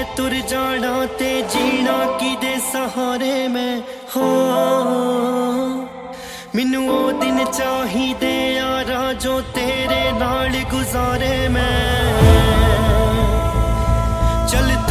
तुर जाना ते जीना किदे सहारे मैं हाँ मैनू ओ दिन चाहिदे यारा जो तेरे नाल गुजारे मैं चल